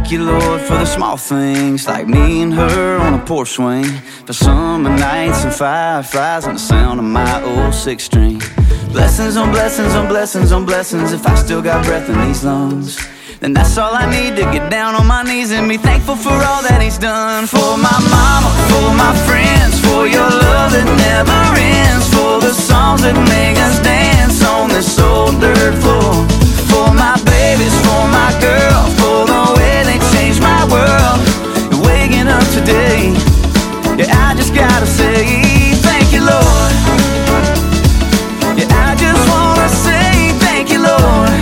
Thank you, Lord, for the small things, like me and her on a porch swing, for summer nights and fireflies and the sound of my old six string. Blessings on blessings on blessings on blessings. If I still got breath in these lungs, then that's all I need to get down on my knees and be thankful for all that he's done. For my mama, for my friends, for your love that never ends, for the songs that make us dance on this old dirt floor. For my babies, for my girl, for the way they changed my world. And waking up today, yeah, I just gotta say thank you, Lord. Yeah, I just wanna say thank you, Lord.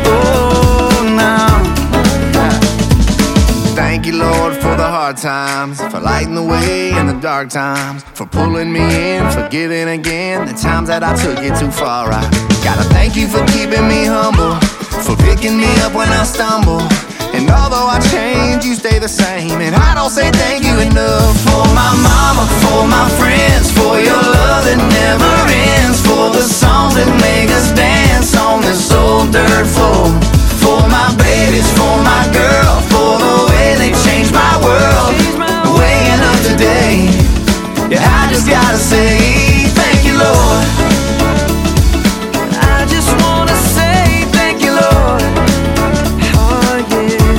Thank you, Lord, for the hard times, for lighting the way in the dark times, for pulling me in, for giving again the times that I took it too far. I gotta thank you for keeping me humble, for picking me up when I stumble. And although I change, you stay the same, and I don't say thank you enough. For my mama, for my friends, for your love that never ends, for the songs that make us dance on this old dirt floor. For my babies, for my girl, for the way they changed my world. Waking up today, yeah, I just gotta say thank you, Lord. I just wanna say thank you, Lord. Oh yeah.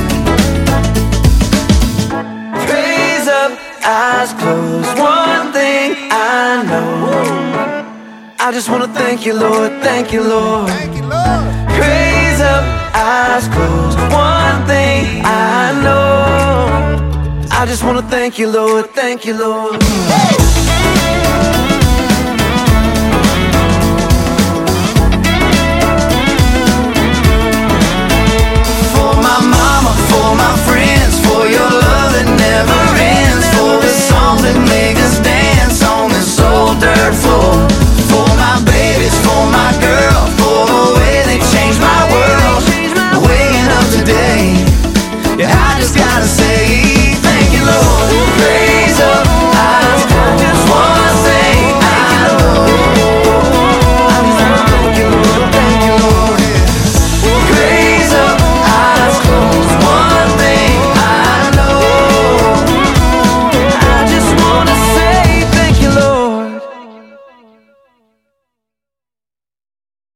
Praise up, eyes closed, one thing I know. I just wanna thank you, Lord, thank you, Lord. Thank you, Lord. Praise up, eyes closed, one thing I know. I just wanna thank you, Lord, thank you, Lord.